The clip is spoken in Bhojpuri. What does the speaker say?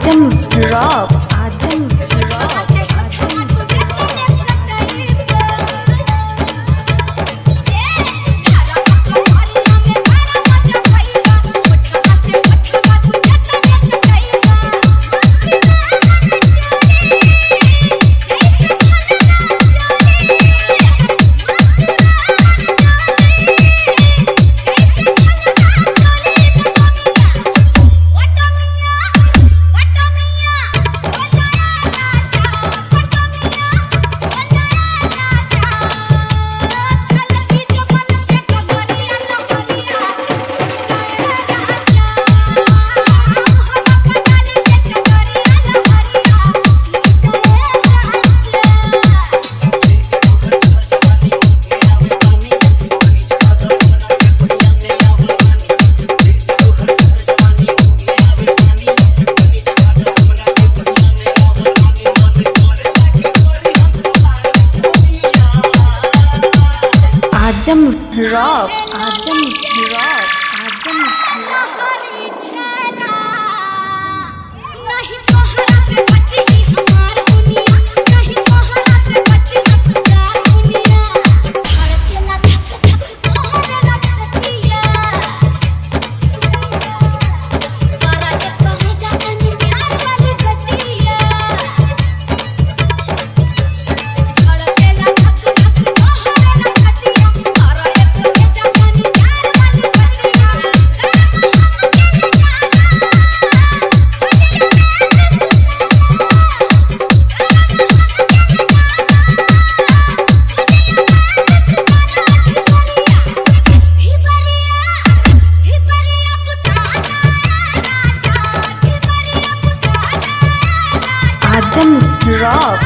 आजम rock, Azam rock, Azam rock, Azam rock, Azam नहीं तोहरा से बची ही हमार दुनिया, नहीं तोहरा से बची हमार दुनिया। धड़केला धक धक तोहरा छतिया, तोरा के कहे जातनी प्यार वाली बतिया। धड़केला धक धक तोहरा छतिया, तोरा के कहे जातनी प्यार वाली बतिया। आजम रॉक।